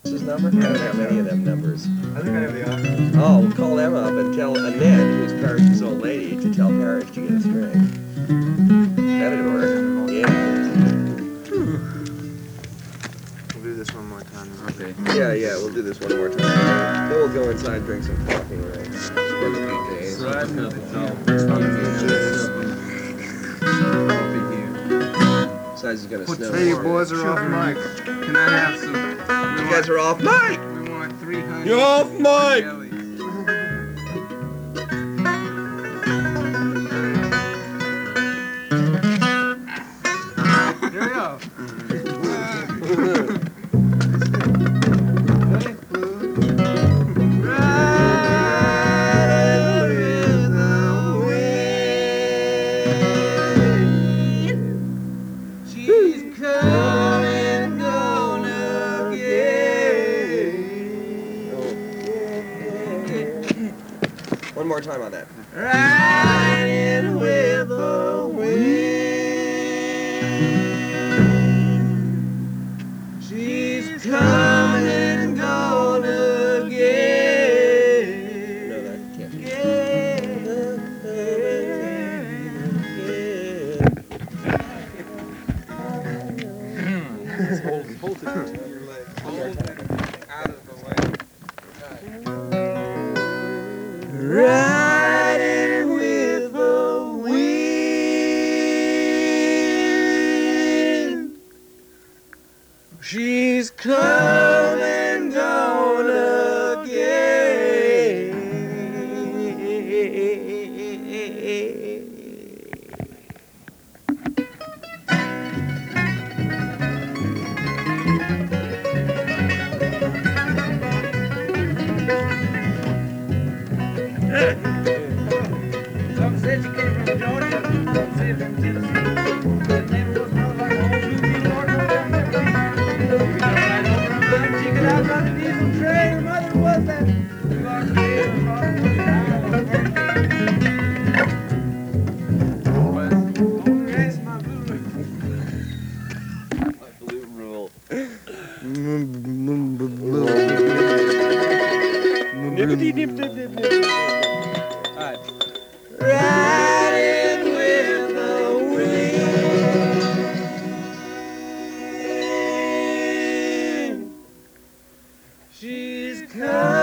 His number? I don't have any of them numbers. I think I have the office. Oh, we'll call them up and tell Annette, who's Parrish's old lady, to tell Parrish to get a string. That'd work. Yeah. We'll do this one more time. Okay. Yeah, we'll do this one more time. Then we'll go inside and drink some coffee, right? Spend a few days. Besides, it's gonna snow. Hey, you boys are off mic. Can I have some? You guys are off mic! We want 300. You're off mic! jellies. Here we go. One more time on that. Riding with the wind. She's coming and gone again. No, that can't be. Hold it between your legs. Hold it out of the way. Riding with the wind. She's come and gone again. Some said you came from Georgia, some said from Tennessee. The neighbor was more like a whole movie, Lord knows I'll never be. We got right over on my chicken out by the diesel train. Her mother was that. Her father was down on But don't rest my blue. My blue rule. Alright. Riding with the wind. She's coming.